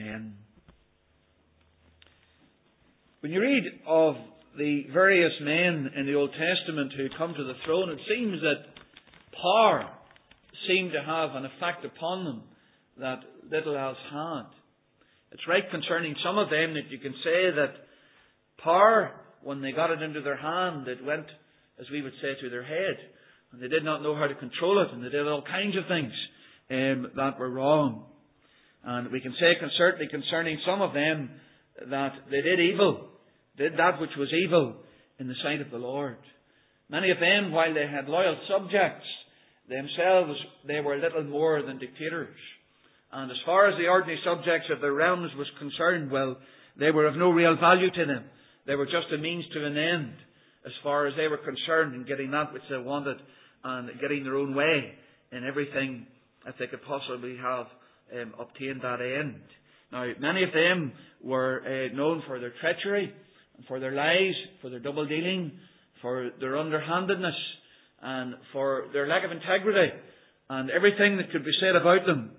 men. When you read of the various men in the Old Testament who come to the throne, it seems that power seemed to have an effect upon them that little else had. It's right concerning some of them that you can say that power, when they got it into their hand, it went, as we would say, to their head. And they did not know how to control it, and they did all kinds of things that were wrong. And we can say certainly concerning some of them that they did evil, did that which was evil in the sight of the Lord. Many of them, while they had loyal subjects, themselves, they were little more than dictators. And as far as the ordinary subjects of their realms was concerned, well, they were of no real value to them. They were just a means to an end as far as they were concerned in getting that which they wanted and getting their own way in everything that they could possibly have obtained that end. Now, many of them were known for their treachery, for their lies, for their double dealing, for their underhandedness, and for their lack of integrity. And everything that could be said about them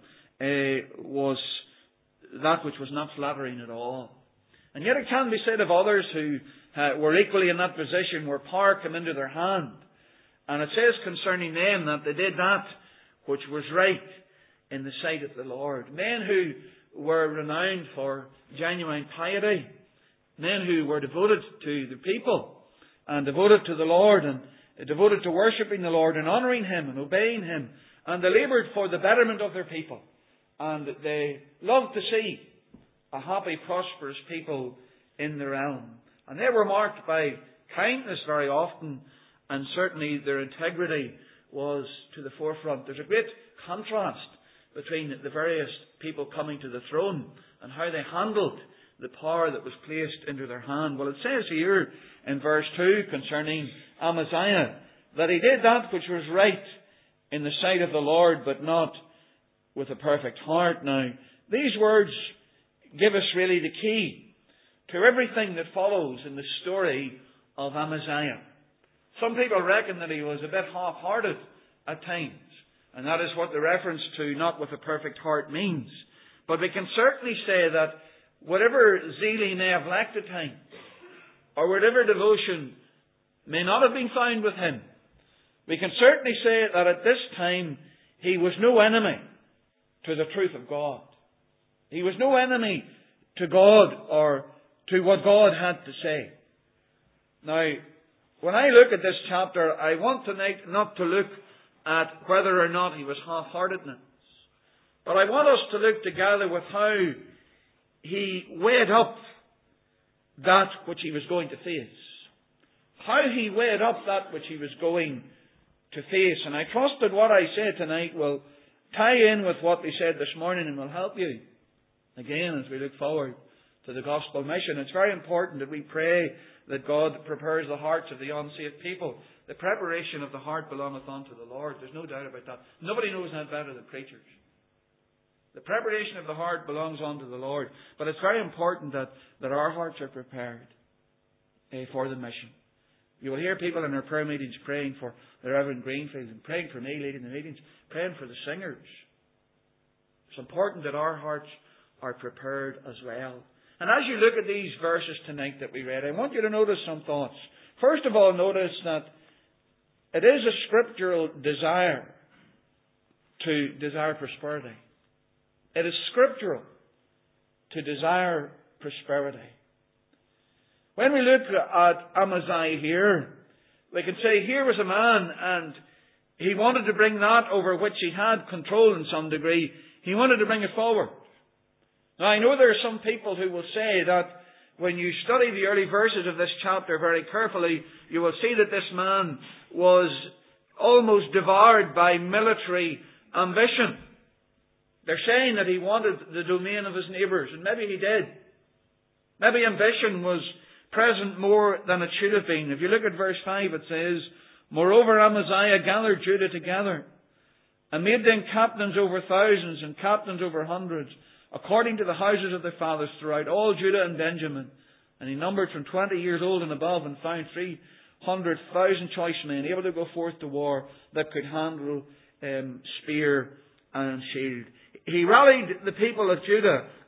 was that which was not flattering at all. And yet it can be said of others who were equally in that position where power came into their hand. And it says concerning them that they did that which was right in the sight of the Lord. Men who were renowned for genuine piety. Men who were devoted to the people and devoted to the Lord and devoted to worshipping the Lord and honouring Him and obeying Him. And they laboured for the betterment of their people. And they loved to see a happy, prosperous people in the realm. And they were marked by kindness very often, and certainly their integrity was to the forefront. There's a great contrast between the various people coming to the throne and how they handled the power that was placed into their hand. Well, it says here in verse 2 concerning Amaziah that he did that which was right in the sight of the Lord, but not with a perfect heart. Now, these words give us really the key to everything that follows in the story of Amaziah. Some people reckon that he was a bit half-hearted at times, and that is what the reference to not with a perfect heart means. But we can certainly say that whatever zeal he may have lacked at times, or whatever devotion may not have been found with him, we can certainly say that at this time he was no enemy to the truth of God. He was no enemy to God or to what God had to say. Now, when I look at this chapter, I want tonight not to look at whether or not he was half-heartedness, but I want us to look together with how he weighed up that which he was going to face. How he weighed up that which he was going to face. And I trust that what I say tonight will tie in with what we said this morning and will help you again as we look forward to the gospel mission. It's very important that we pray that God prepares the hearts of the unsaved people. The preparation of the heart belongeth unto the Lord. There's no doubt about that. Nobody knows that better than preachers. The preparation of the heart belongs unto the Lord. But it's very important that our hearts are prepared for the mission. You will hear people in our prayer meetings praying for the Reverend Greenfield and praying for me leading the meetings, praying for the singers. It's important that our hearts are prepared as well. And as you look at these verses tonight that we read, I want you to notice some thoughts. First of all, notice that it is a scriptural desire to desire prosperity. It is scriptural to desire prosperity. When we look at Amaziah here, we can say here was a man and he wanted to bring that over which he had control in some degree. He wanted to bring it forward. Now I know there are some people who will say that when you study the early verses of this chapter very carefully, you will see that this man was almost devoured by military ambition. They're saying that he wanted the domain of his neighbours, and maybe he did. Maybe ambition was present more than it should have been. If you look at verse 5, it says, Moreover, Amaziah gathered Judah together, and made them captains over thousands and captains over hundreds, according to the houses of their fathers throughout all Judah and Benjamin. And he numbered from 20 years old and above, and found 300,000 choice men able to go forth to war that could handle spear and shield. He rallied the people of Judah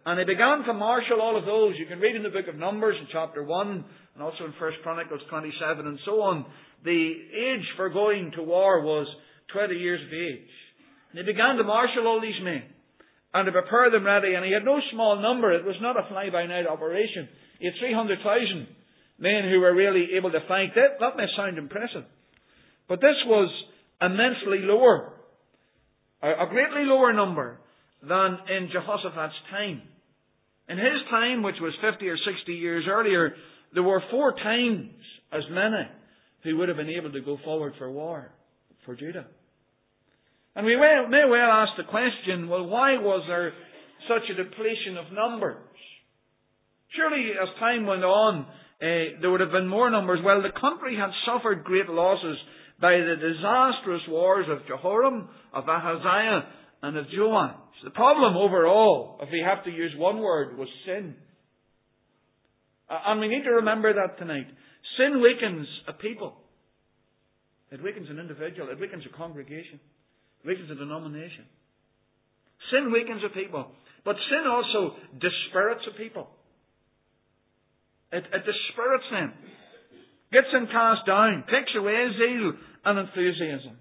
And he began to marshal all of those. You can read in the book of Numbers in chapter 1, and also in 1 Chronicles 27 and so on. The age for going to war was 20 years of age. And he began to marshal all these men and to prepare them ready. And he had no small number. It was not a fly-by-night operation. He had 300,000 men who were really able to fight. That may sound impressive. But this was immensely lower, a greatly lower number than in Jehoshaphat's time. In his time, which was 50 or 60 years earlier, there were 4 times as many who would have been able to go forward for war for Judah. And we may well ask the question, well, why was there such a depletion of numbers? Surely, as time went on, there would have been more numbers. Well, the country had suffered great losses by the disastrous wars of Jehoram, of Ahaziah, and of Joash. The problem overall, if we have to use one word, was sin. And we need to remember that tonight. Sin weakens a people. It weakens an individual. It weakens a congregation. It weakens a denomination. Sin weakens a people. But sin also dispirits a people. It dispirits them. Gets them cast down. Takes away zeal and enthusiasm.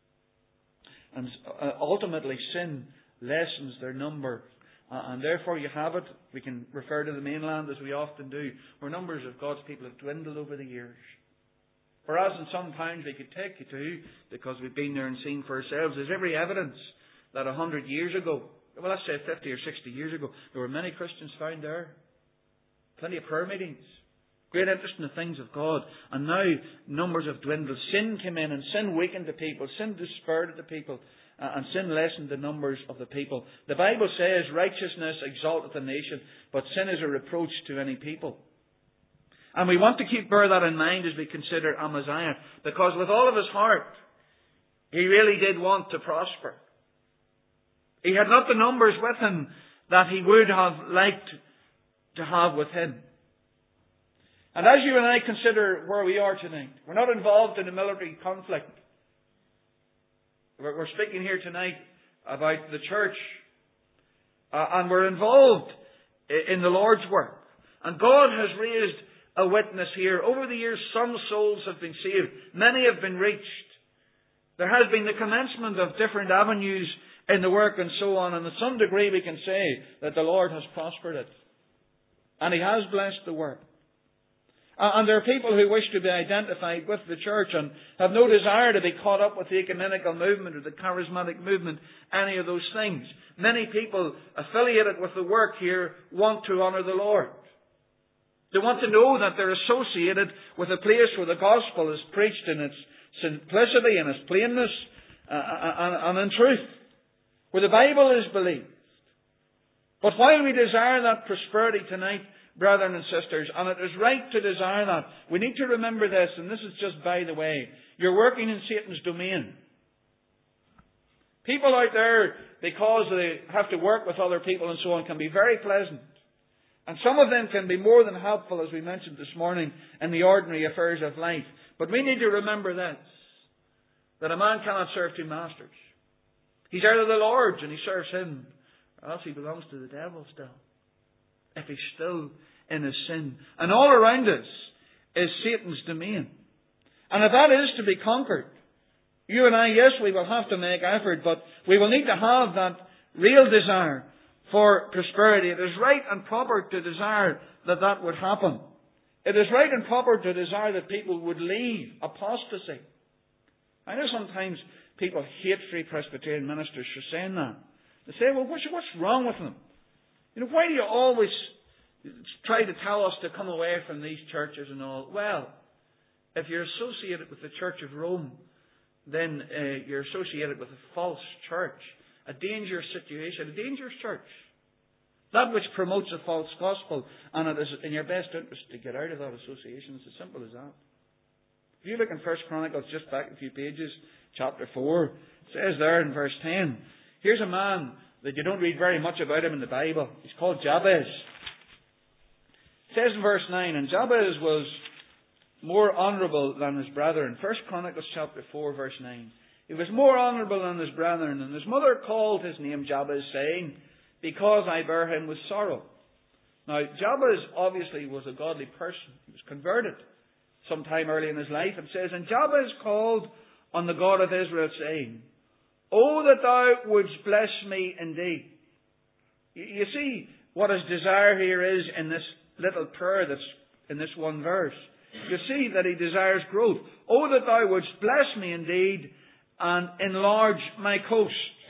And ultimately sin lessens their number. And therefore you have it. We can refer to the mainland as we often do, where numbers of God's people have dwindled over the years. Whereas in some towns we could take you to, because we've been there and seen for ourselves, there's every evidence that 100 years ago, well let's say 50 or 60 years ago, there were many Christians found there. Plenty of prayer meetings. Great interest in the things of God. And now numbers have dwindled. Sin came in and sin weakened the people. Sin dispirited the people. And sin lessened the numbers of the people. The Bible says righteousness exalteth a nation, but sin is a reproach to any people. And we want to bear that in mind as we consider Amaziah, because with all of his heart, he really did want to prosper. He had not the numbers with him that he would have liked to have with him. And as you and I consider where we are tonight, we're not involved in a military conflict. We're speaking here tonight about the church. And we're involved in the Lord's work. And God has raised a witness here. Over the years, some souls have been saved. Many have been reached. There has been the commencement of different avenues in the work and so on. And to some degree we can say that the Lord has prospered it. And He has blessed the work. And there are people who wish to be identified with the church and have no desire to be caught up with the ecumenical movement or the charismatic movement, any of those things. Many people affiliated with the work here want to honour the Lord. They want to know that they're associated with a place where the gospel is preached in its simplicity and its plainness and in truth, where the Bible is believed. But while we desire that prosperity tonight, brethren and sisters, and it is right to desire that, we need to remember this, and this is just by the way. You're working in Satan's domain. People out there, because they have to work with other people and so on, can be very pleasant. And some of them can be more than helpful, as we mentioned this morning, in the ordinary affairs of life. But we need to remember this, that a man cannot serve two masters. He's either the Lord's and he serves Him, or else he belongs to the devil still, if he's still in his sin. And all around us is Satan's domain. And if that is to be conquered, you and I, yes, we will have to make effort, but we will need to have that real desire for prosperity. It is right and proper to desire that that would happen. It is right and proper to desire that people would leave apostasy. I know sometimes people hate Free Presbyterian ministers for saying that. They say, well, what's wrong with them? You know, why do you always try to tell us to come away from these churches and all? Well, if you're associated with the Church of Rome, then you're associated with a false church, a dangerous situation, a dangerous church. That which promotes a false gospel, and it is in your best interest to get out of that association. It's as simple as that. If you look in 1 Chronicles, just back a few pages, chapter 4, it says there in verse 10, here's a man that you don't read very much about him in the Bible. He's called Jabez. It says in verse 9, and Jabez was more honourable than his brethren. 1 Chronicles chapter 4, verse 9. He was more honourable than his brethren, and his mother called his name Jabez, saying, because I bear him with sorrow. Now, Jabez obviously was a godly person. He was converted sometime early in his life. It says, and Jabez called on the God of Israel, saying, Oh, that thou wouldst bless me indeed. You see what his desire here is in this little prayer that's in this one verse. You see that he desires growth. Oh, that thou wouldst bless me indeed and enlarge my coast.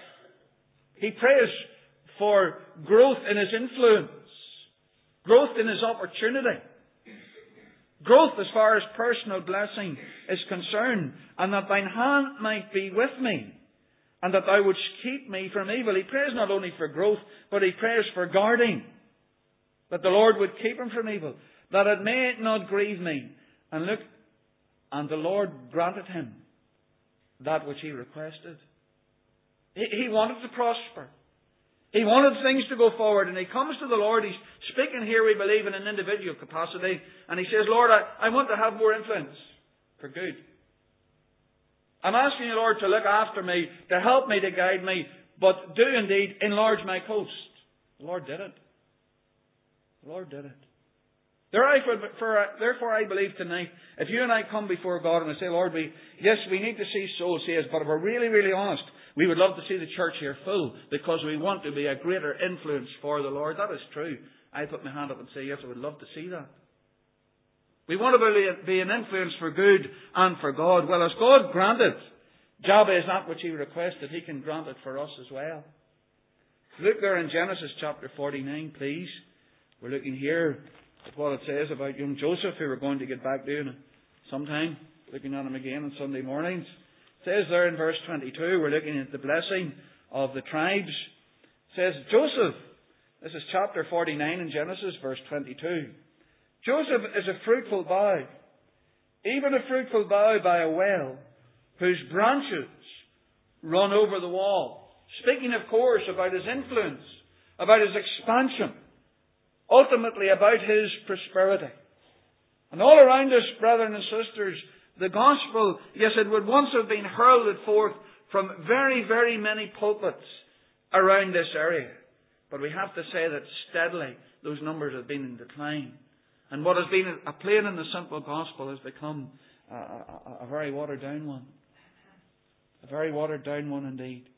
He prays for growth in his influence, growth in his opportunity, growth as far as personal blessing is concerned, and that thine hand might be with me, and that thou wouldst keep me from evil. He prays not only for growth, but he prays for guarding, that the Lord would keep him from evil, that it may not grieve me. And look, and the Lord granted him that which he requested. He wanted to prosper. He wanted things to go forward, and he comes to the Lord. He's speaking here, we believe, in an individual capacity, and he says, Lord, I want to have more influence for good. I'm asking you, Lord, to look after me, to help me, to guide me, but do indeed enlarge my coast. The Lord did it. The Lord did it. Therefore, I believe tonight, if you and I come before God and we say, Lord, we need to see souls saved, but if we're really, really honest, we would love to see the church here full because we want to be a greater influence for the Lord. That is true. I put my hand up and say, yes, I would love to see that. We want to be an influence for good and for God. Well, as God granted Jabez that which he requested, he can grant it for us as well. Look there in Genesis chapter 49, please. We're looking here at what it says about young Joseph, who we're going to get back to sometime, looking at him again on Sunday mornings. It says there in verse 22, we're looking at the blessing of the tribes. It says, Joseph, this is chapter 49 in Genesis, verse 22. Joseph is a fruitful bough, even a fruitful bough by a well, whose branches run over the wall. Speaking, of course, about his influence, about his expansion, ultimately about his prosperity. And all around us, brethren and sisters, the gospel, yes, it would once have been hurled forth from very, very many pulpits around this area. But we have to say that steadily those numbers have been in decline. And what has been a plain and a simple gospel has become a very watered down one. A very watered down one indeed.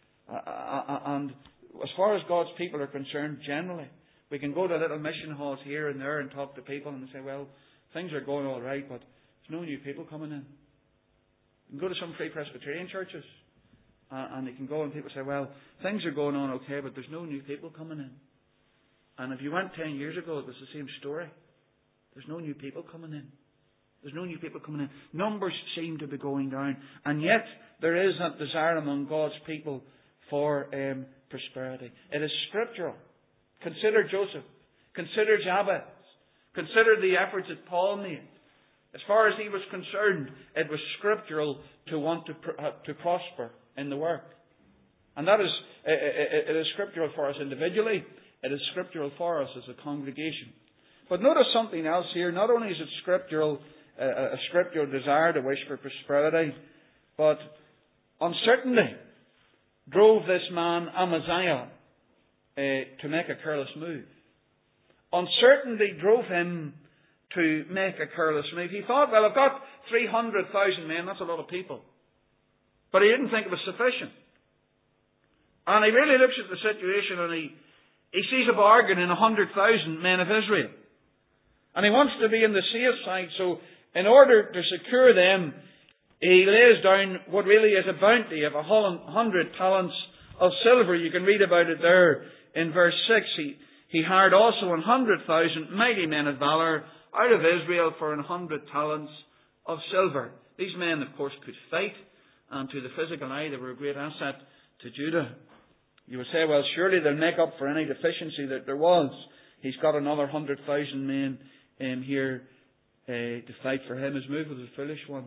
And as far as God's people are concerned, generally, we can go to little mission halls here and there and talk to people and say, well, things are going all right, but there's no new people coming in. You can go to some Free Presbyterian churches and you can go and people say, well, things are going on okay, but there's no new people coming in. And if you went 10 years ago, it was the same story. There's no new people coming in. There's no new people coming in. Numbers seem to be going down. And yet, there is that desire among God's people for prosperity. It is scriptural. Consider Joseph. Consider Jabez. Consider the efforts that Paul made. As far as he was concerned, it was scriptural to want to prosper in the work. And that is, it is scriptural for us individually. It is scriptural for us as a congregation. But notice something else here. Not only is it scriptural, a scriptural desire to wish for prosperity, but uncertainty drove this man Amaziah to make a careless move. Uncertainty drove him to make a careless move. He thought, well, I've got 300,000 men. That's a lot of people. But he didn't think it was sufficient. And he really looks at the situation and he sees a bargain in 100,000 men of Israel. And he wants to be in the safe side. So in order to secure them, he lays down what really is a bounty of 100 talents of silver. You can read about it there in verse 6. He hired also 100,000 mighty men of valor out of Israel for 100 talents of silver. These men, of course, could fight. And to the physical eye, they were a great asset to Judah. You would say, well, surely they'll make up for any deficiency that there was. He's got another 100,000 men here to fight for him. His move was a foolish one.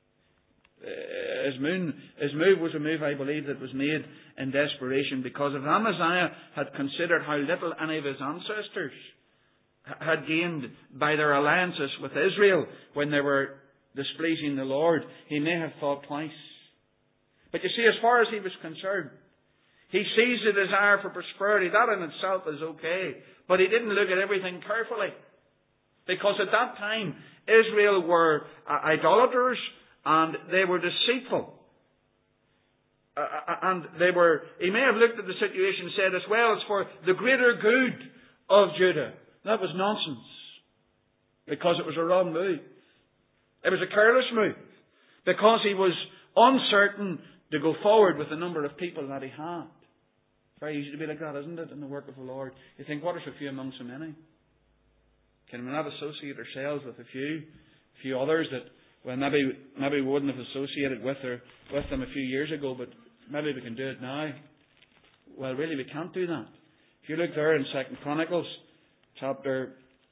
His move was a move, I believe, that was made in desperation, because if Amaziah had considered how little any of his ancestors had gained by their alliances with Israel when they were displeasing the Lord, he may have thought twice. But you see, as far as he was concerned, He sees the desire for prosperity. That in itself is okay. But he didn't look at everything carefully. Because at that time, Israel were idolaters and they were deceitful. He may have looked at the situation and said, as well as for the greater good of Judah. That was nonsense. Because it was a wrong move. It was a careless move. Because he was uncertain to go forward with the number of people that he had. It's very easy to be like that, isn't it, in the work of the Lord? You think, what is a few among so many? Can we not associate ourselves with a few others that, well, maybe we wouldn't have associated with them a few years ago, but maybe we can do it now? Well, really, we can't do that. If you look there in 2 Chronicles, chapter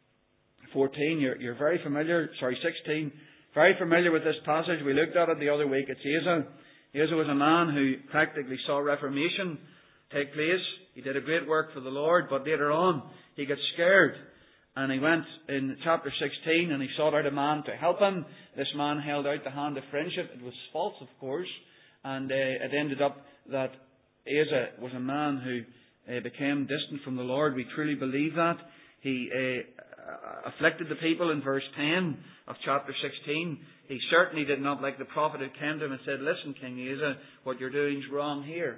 14, you're very familiar, 16, very familiar with this passage. We looked at it the other week. It's Asa. Asa was a man who practically saw Reformation take place. He did a great work for the Lord, but later on he got scared. And he went in chapter 16 and he sought out a man to help him. This man held out the hand of friendship. It was false, of course. And it ended up that Asa was a man who became distant from the Lord. We truly believe that. He afflicted the people in verse 10 of chapter 16. He certainly did not like the prophet who came to him and said, listen, King Asa, what you're doing is wrong here.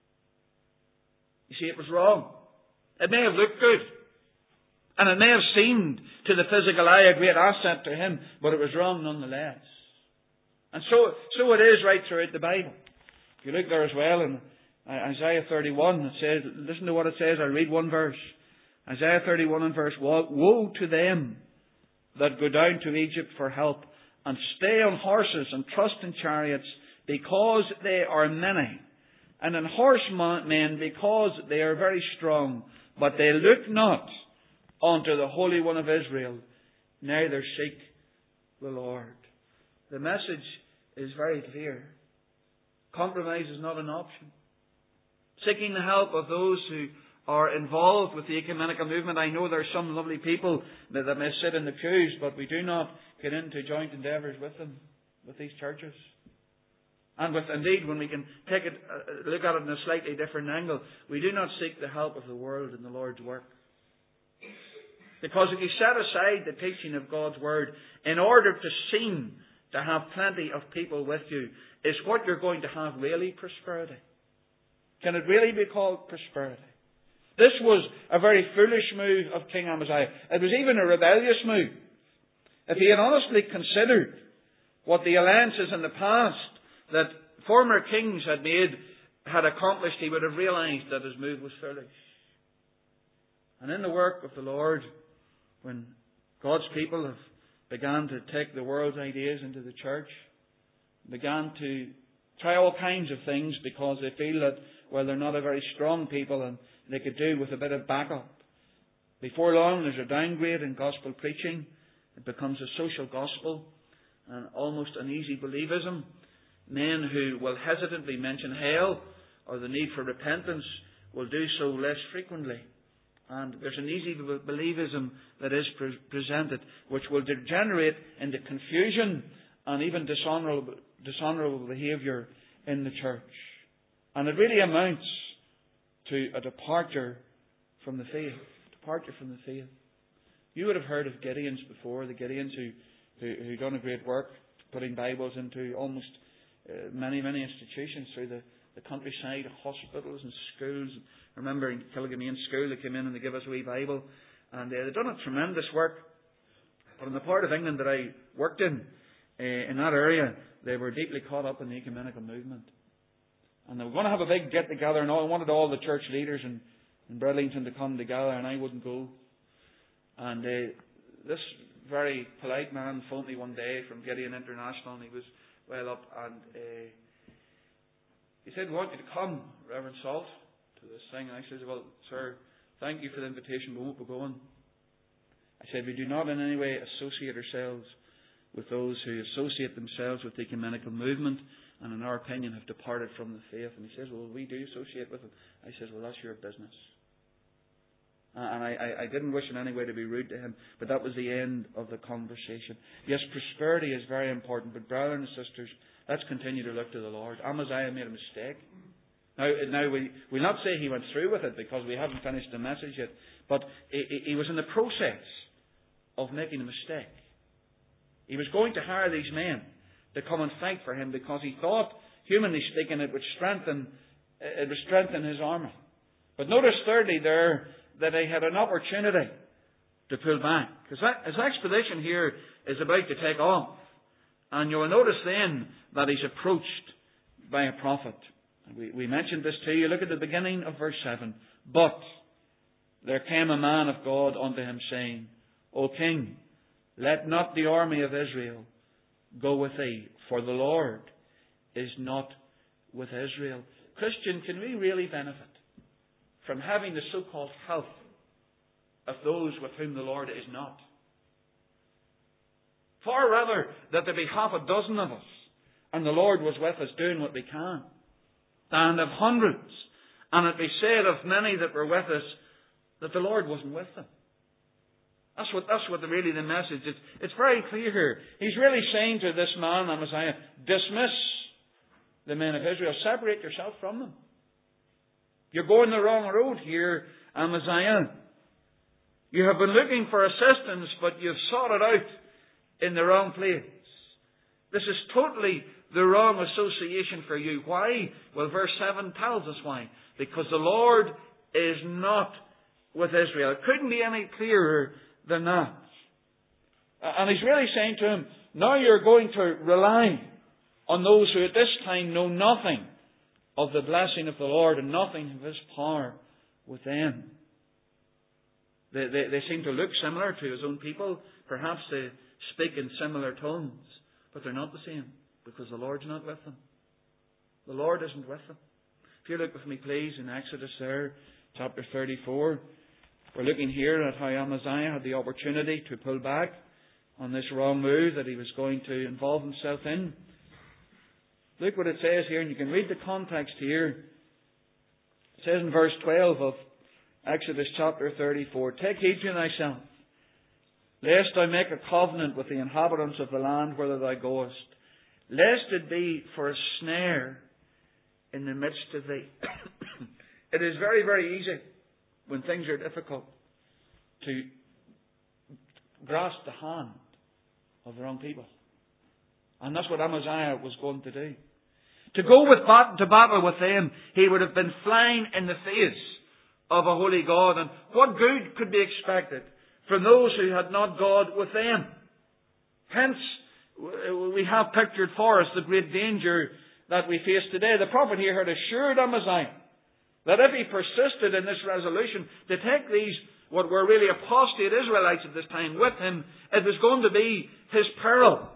You see, it was wrong. It may have looked good. And it may have seemed to the physical eye a great asset to him, but it was wrong nonetheless. And so it is right throughout the Bible. If you look there as well in Isaiah 31, it says, listen to what it says, I'll read one verse. Isaiah 31 and verse 1, woe to them that go down to Egypt for help, and stay on horses and trust in chariots, because they are many, and in horsemen because they are very strong, but they look not unto the Holy One of Israel, neither seek the Lord. The message is very clear. Compromise is not an option. Seeking the help of those who are involved with the ecumenical movement. I know there are some lovely people that may sit in the pews, but we do not get into joint endeavours with them, with these churches. And indeed, when we can take it, look at it in a slightly different angle, we do not seek the help of the world in the Lord's work. Because if you set aside the teaching of God's Word in order to seem to have plenty of people with you, is what you're going to have really prosperity? Can it really be called prosperity? This was a very foolish move of King Amaziah. It was even a rebellious move. If he had honestly considered what the alliances in the past that former kings had accomplished, he would have realized that his move was foolish. And in the work of the Lord, when God's people have begun to take the world's ideas into the church, began to try all kinds of things because they feel that, well, they're not a very strong people and they could do with a bit of backup. Before long, there's a downgrade in gospel preaching. It becomes a social gospel and almost an easy believism. Men who will hesitantly mention hell or the need for repentance will do so less frequently. And there's an easy believism that is presented, which will degenerate into confusion and even dishonourable behaviour in the church. And it really amounts to a departure from the faith. You would have heard of Gideons before, the Gideons who done a great work, putting Bibles into almost many institutions through the countryside, hospitals and schools. I remember in Kilgamane School, they came in and they gave us a wee Bible. And they've done a tremendous work. But in the part of England that I worked in that area, they were deeply caught up in the ecumenical movement. And they were going to have a big get-together, and I wanted all the church leaders in Bridlington to come together, and I wouldn't go. And this very polite man phoned me one day from Gideon International, and he was well up, and he said, "We want you to come, Reverend Salt, to this thing." And I said, "Well, sir, thank you for the invitation, but we won't be going." I said, "We do not in any way associate ourselves with those who associate themselves with the ecumenical movement and in our opinion have departed from the faith." And he says, "Well, we do associate with them." I says, "Well, that's your business." And I didn't wish in any way to be rude to him, but that was the end of the conversation. Yes, prosperity is very important, but brothers and sisters, let's continue to look to the Lord. Amaziah made a mistake. Now we'll not say he went through with it because we haven't finished the message yet, but he was in the process of making a mistake. He was going to hire these men to come and fight for him because he thought, humanly speaking, it would strengthen his army. But notice thirdly there that he had an opportunity to pull back. Because his expedition here is about to take off. And you'll notice then that he's approached by a prophet. We mentioned this to you. Look at the beginning of verse 7. But there came a man of God unto him, saying, O king, let not the army of Israel go with thee, for the Lord is not with Israel. Christian, can we really benefit from having the so-called help of those with whom the Lord is not? Far rather that there be half a dozen of us and the Lord was with us doing what we can, than of hundreds and it be said of many that were with us that the Lord wasn't with them. That's what really the message is. It's very clear here. He's really saying to this man, Amaziah, dismiss the men of Israel. Separate yourself from them. You're going the wrong road here, Amaziah. You have been looking for assistance, but you've sought it out in the wrong place. This is totally the wrong association for you. Why? Well, verse 7 tells us why. Because the Lord is not with Israel. It couldn't be any clearer than that. And he's really saying to him, now you're going to rely on those who at this time know nothing of the blessing of the Lord and nothing of His power within. They seem to look similar to his own people. Perhaps they speak in similar tones. But they're not the same, because the Lord's not with them. The Lord isn't with them. If you look with me, please, in Exodus there, chapter 34. We're looking here at how Amaziah had the opportunity to pull back on this wrong move that he was going to involve himself in. Look what it says here, and you can read the context here. It says in verse 12 of Exodus chapter 34, take heed to thyself, lest thou make a covenant with the inhabitants of the land whither thou goest, lest it be for a snare in the midst of thee. It is very, very easy when things are difficult to grasp the hand of the wrong people. And that's what Amaziah was going to do. To go to battle with them, he would have been flying in the face of a holy God. And what good could be expected from those who had not God with them? Hence, we have pictured for us the great danger that we face today. The prophet here had assured Amaziah that if he persisted in this resolution to take these, what were really apostate Israelites at this time, with him, it was going to be his peril.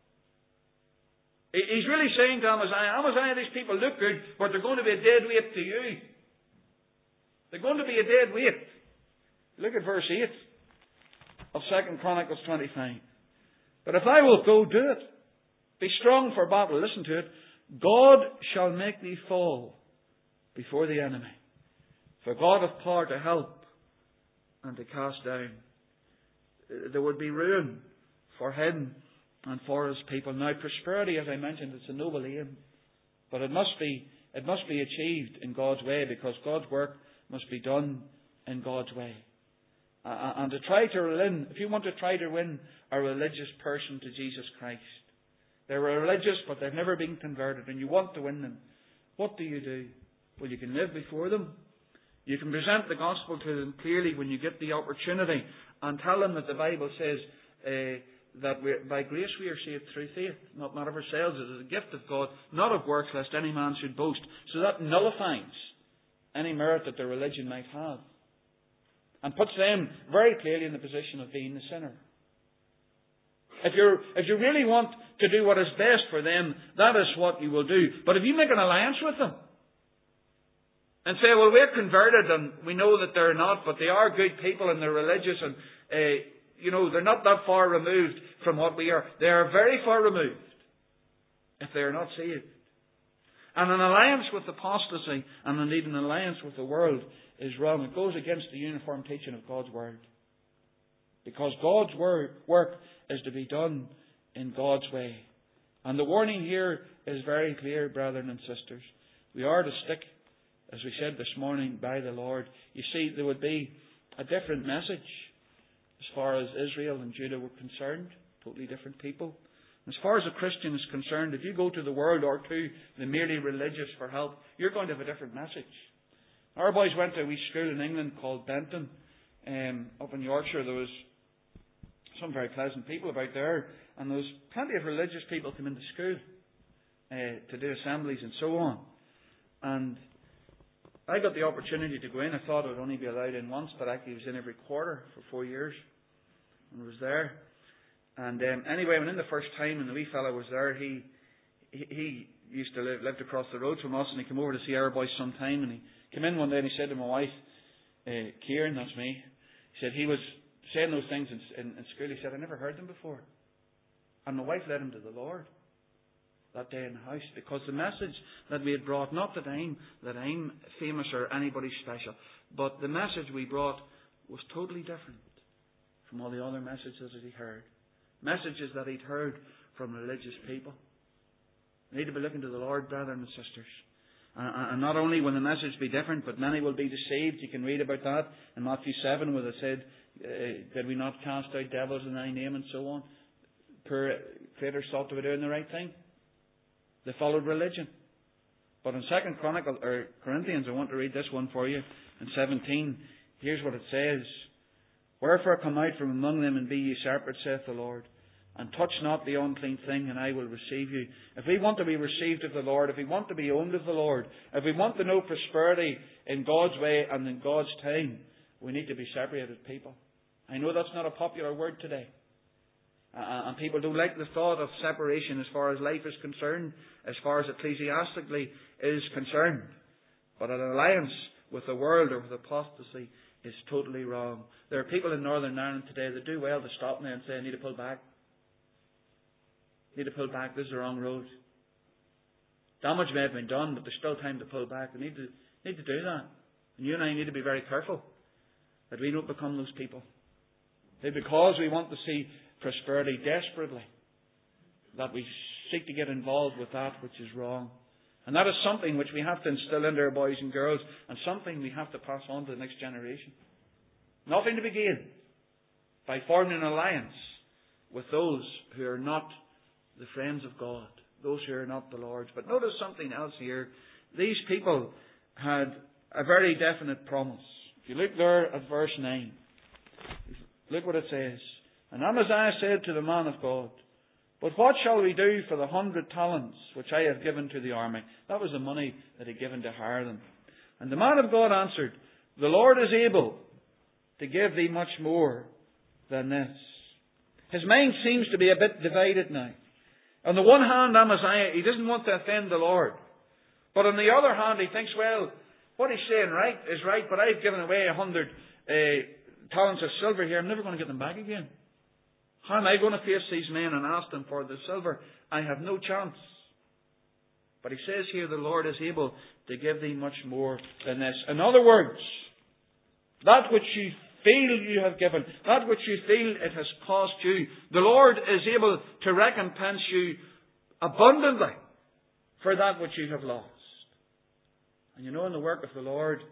He's really saying to Amaziah, these people look good, but they're going to be a dead weight to you. They're going to be a dead weight. Look at verse 8 of 2 Chronicles 25. But if I will go, do it. Be strong for battle. Listen to it. God shall make thee fall before the enemy. For God hath power to help and to cast down. There would be ruin for him and for his people. Now, prosperity, as I mentioned, it's a noble aim, but it must be achieved in God's way, because God's work must be done in God's way. And to try to win, if you want to try to win a religious person to Jesus Christ, they're religious, but they've never been converted, and you want to win them, what do? Well, you can live before them. You can present the gospel to them clearly when you get the opportunity, and tell them that the Bible says that by grace we are saved through faith, not of ourselves. It is a gift of God, not of works, lest any man should boast. So that nullifies any merit that their religion might have, and puts them very clearly in the position of being the sinner. If you really want to do what is best for them, that is what you will do. But if you make an alliance with them and say, well, we're converted and we know that they're not, but they are good people and they're religious and they're not that far removed from what we are. They are very far removed if they are not saved. And an alliance with apostasy, and indeed an alliance with the world, is wrong. It goes against the uniform teaching of God's Word. Because God's work is to be done in God's way. And the warning here is very clear, brethren and sisters. We are to stick as we said this morning, by the Lord. You see, there would be a different message as far as Israel and Judah were concerned. Totally different people. As far as a Christian is concerned, if you go to the world or to the merely religious for help, you're going to have a different message. Our boys went to a wee school in England called Benton. Up in Yorkshire, there was some very pleasant people about there, and there was plenty of religious people come into school to do assemblies and so on. And I got the opportunity to go in. I thought I would only be allowed in once, but actually I was in every quarter for 4 years, and I was there. And anyway, I went in the first time, and the wee fellow was there. He used to lived across the road from us, and he came over to see our boys sometime. And he came in one day and he said to my wife, Kieran, that's me. He said he was saying those things in school. He said, I never heard them before. And my wife led him to the Lord that day in the house, because the message that we had brought, not that I'm famous or anybody special, but the message we brought was totally different from all the other messages that he heard. Messages that he'd heard from religious people. We need to be looking to the Lord, brethren and sisters. And not only will the message be different, but many will be deceived. You can read about that in Matthew 7, where they said, did we not cast out devils in thy name, and so on. Poor creators thought they were doing the right thing. They followed religion. But in 2 Corinthians, I want to read this one for you. In 17, here's what it says. Wherefore come out from among them and be ye separate, saith the Lord, and touch not the unclean thing, and I will receive you. If we want to be received of the Lord, if we want to be owned of the Lord, if we want to know prosperity in God's way and in God's time, we need to be separated people. I know that's not a popular word today. And people don't like the thought of separation as far as life is concerned, as far as ecclesiastically is concerned. But an alliance with the world or with apostasy is totally wrong. There are people in Northern Ireland today that do well to stop me and say, I need to pull back. Need to pull back. This is the wrong road. Damage may have been done, but there's still time to pull back. We need to do that. And you and I need to be very careful that we don't become those people. Because we want to see prosperity desperately, that we seek to get involved with that which is wrong. And that is something which we have to instill into our boys and girls, and something we have to pass on to the next generation. Nothing to be gained by forming an alliance with those who are not the friends of God, those who are not the Lord's. But notice something else here. These people had a very definite promise. If you look there at verse 9, look what it says. And Amaziah said to the man of God, but what shall we do for the 100 talents which I have given to the army? That was the money that he had given to hire them. And the man of God answered, the Lord is able to give thee much more than this. His mind seems to be a bit divided now. On the one hand, Amaziah, he doesn't want to offend the Lord. But on the other hand, he thinks, well, what he's saying is right, but I've given away 100 talents of silver here. I'm never going to get them back again. How am I going to face these men and ask them for the silver? I have no chance. But he says here, the Lord is able to give thee much more than this. In other words, that which you feel you have given, that which you feel it has cost you, the Lord is able to recompense you abundantly for that which you have lost. And you know, in the work of the Lord,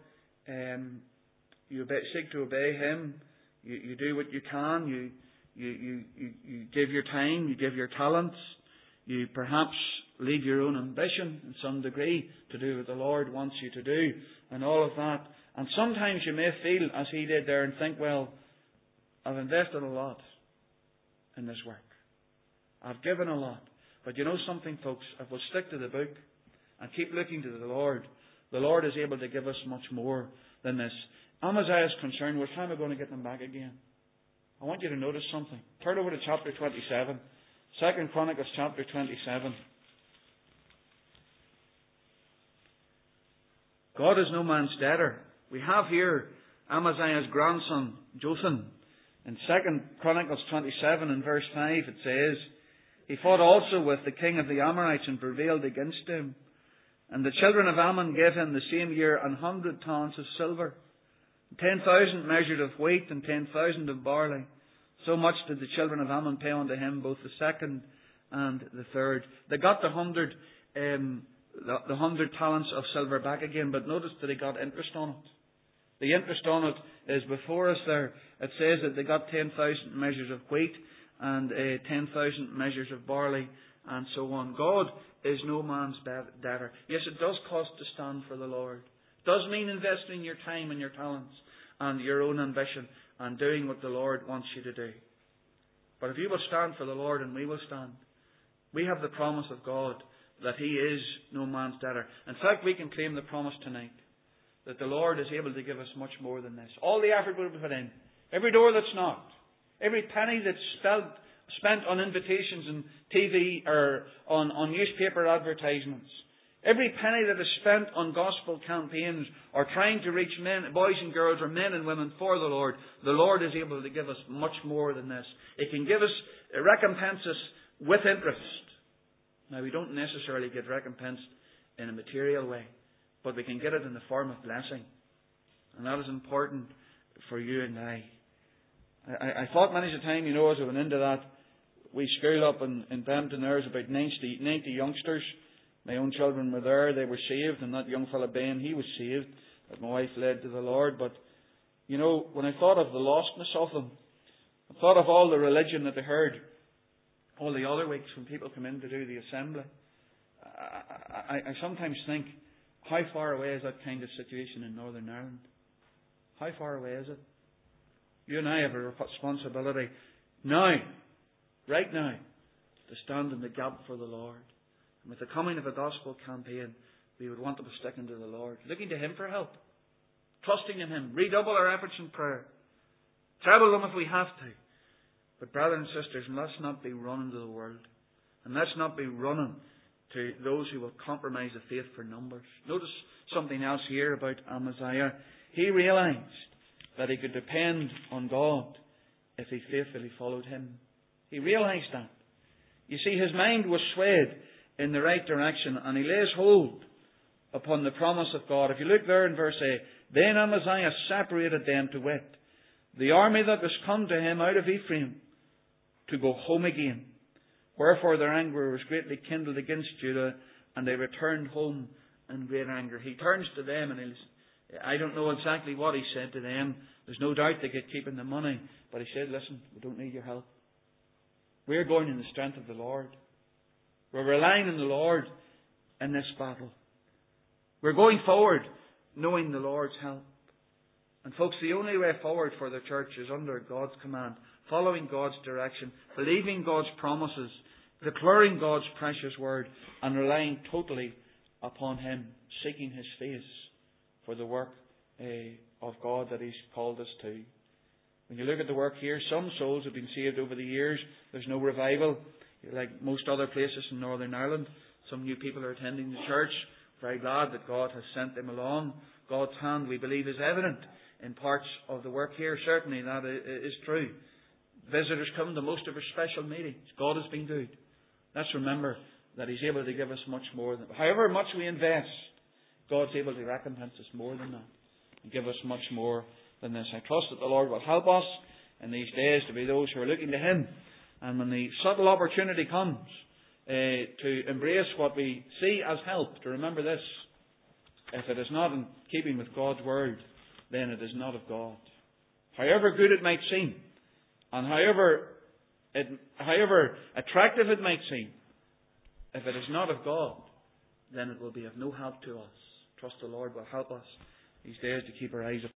you seek to obey Him. You do what you can. You give your time, you give your talents, you perhaps leave your own ambition in some degree to do what the Lord wants you to do, and all of that. And sometimes you may feel, as he did there, and think, well, I've invested a lot in this work. I've given a lot. But you know something, folks, if we'll stick to the book and keep looking to the Lord is able to give us much more than this. Amaziah's concern was, how am I going to get them back again? I want you to notice something. Turn over to chapter 27. 2 Chronicles chapter 27. God is no man's debtor. We have here Amaziah's grandson, Jotham. In 2 Chronicles 27 and verse 5 it says, he fought also with the king of the Amorites and prevailed against him. And the children of Ammon gave him the same year 100 talents of silver, 10,000 measured of wheat, and 10,000 of barley. So much did the children of Ammon pay unto him, both the second and the third. They got the 100 the 100 talents of silver back again, but notice that he got interest on it. The interest on it is before us there. It says that they got 10,000 measures of wheat and 10,000 measures of barley and so on. God is no man's debtor. Yes, it does cost to stand for the Lord. It does mean investing your time and your talents and your own ambition and doing what the Lord wants you to do. But if you will stand for the Lord, and we will stand, we have the promise of God that He is no man's debtor. In fact, we can claim the promise tonight that the Lord is able to give us much more than this. All the effort we'll put in, every door that's knocked, every penny that's spent on invitations and TV or on newspaper advertisements, every penny that is spent on gospel campaigns or trying to reach men, boys and girls, or men and women for the Lord is able to give us much more than this. It can give us, recompense us with interest. Now, we don't necessarily get recompensed in a material way, but we can get it in the form of blessing. And that is important for you and I. I thought many a time, as I went into that, we school up in Brampton, there was about 90 youngsters. My own children were there, they were saved, and that young fella Ben, he was saved, that my wife led to the Lord. But, when I thought of the lostness of them, I thought of all the religion that they heard, all the other weeks when people come in to do the assembly, I sometimes think, how far away is that kind of situation in Northern Ireland? How far away is it? You and I have a responsibility now, right now, to stand in the gap for the Lord. And with the coming of a gospel campaign, we would want to be sticking to the Lord, looking to Him for help, trusting in Him, redouble our efforts in prayer, treble them if we have to. But brothers and sisters, let's not be running to the world, and let's not be running to those who will compromise the faith for numbers. Notice something else here about Amaziah. He realized that he could depend on God if he faithfully followed Him. He realized that. You see, his mind was swayed in the right direction, and he lays hold upon the promise of God. If you look there in verse 8, then Amaziah separated them, to wit, the army that was come to him out of Ephraim, to go home again. Wherefore their anger was greatly kindled against Judah, and they returned home in great anger. He turns to them, and I don't know exactly what he said to them. There's no doubt they get keeping the money. But he said, listen, we don't need your help. We're going in the strength of the Lord. We're relying on the Lord in this battle. We're going forward knowing the Lord's help. And folks, the only way forward for the church is under God's command, following God's direction, believing God's promises, declaring God's precious word, and relying totally upon Him, seeking His face for the work of God that He's called us to. When you look at the work here, some souls have been saved over the years. There's no revival, like most other places in Northern Ireland. Some new people are attending the church. Very glad that God has sent them along. God's hand, we believe, is evident in parts of the work here. Certainly that is true. Visitors come to most of our special meetings. God has been good. Let's remember that He's able to give us much more than, however much we invest, God's able to recompense us more than that and give us much more than this. I trust that the Lord will help us in these days to be those who are looking to Him. And when the subtle opportunity comes to embrace what we see as help, to remember this: if it is not in keeping with God's word, then it is not of God. However good it might seem, and however attractive it might seem, if it is not of God, then it will be of no help to us. Trust the Lord will help us these days to keep our eyes upon